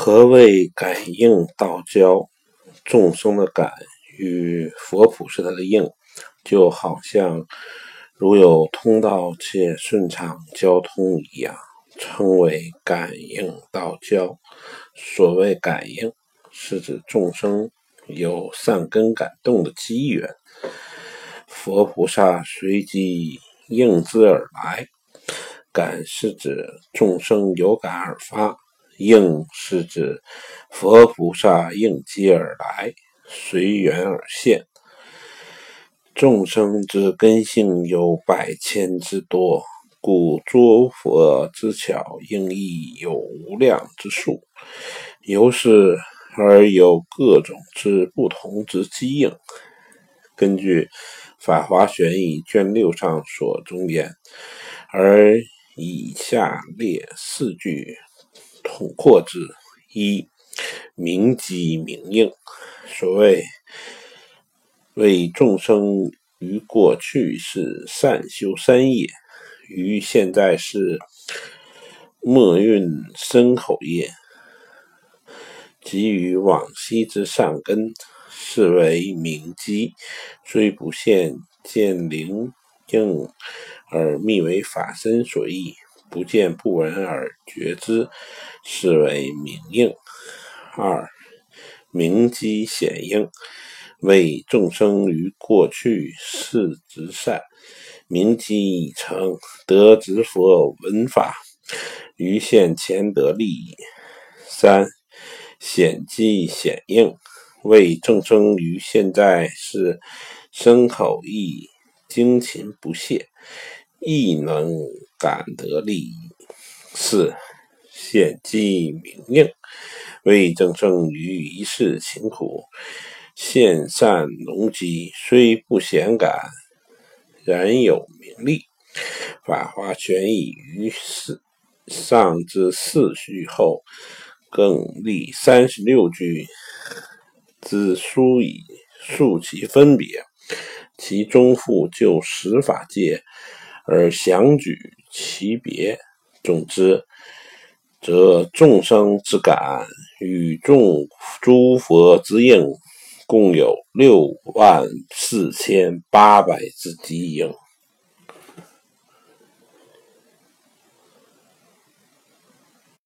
何谓感应道交？众生的感与佛菩萨的应，就好像如有通道且顺畅交通一样，称为感应道交。所谓感应，是指众生有善根感动的机缘，佛菩萨随即应之而来。感是指众生有感而发，应是指佛菩萨应机而来，随缘而现。众生之根性有百千之多，故诸佛之巧应亦有无量之数，由是而有各种之不同之机应。根据《法华玄义》卷6上所中言，而以下列4句统括之：一、明机明应。所谓为众生于过去是善修三业，于现在是末运身口业，及于往昔之善根，是为明机，虽不现见灵应而密为法身所依，不见不闻而觉知，是为明应。二、明机显应。为众生于过去是执善，明机已成，得执佛闻法，于现前得利益。三、显机显应。为众生于现在是身口意精勤不懈，亦能感得利益。四、显机明应。为众生于一世勤苦，现善农机，虽不显感，然有名利。法华玄义于上之4序后，更立36句之书以述其分别，其中复就10法界而详举其别。总之，则众生之感与诸佛之应，共有64800之机应。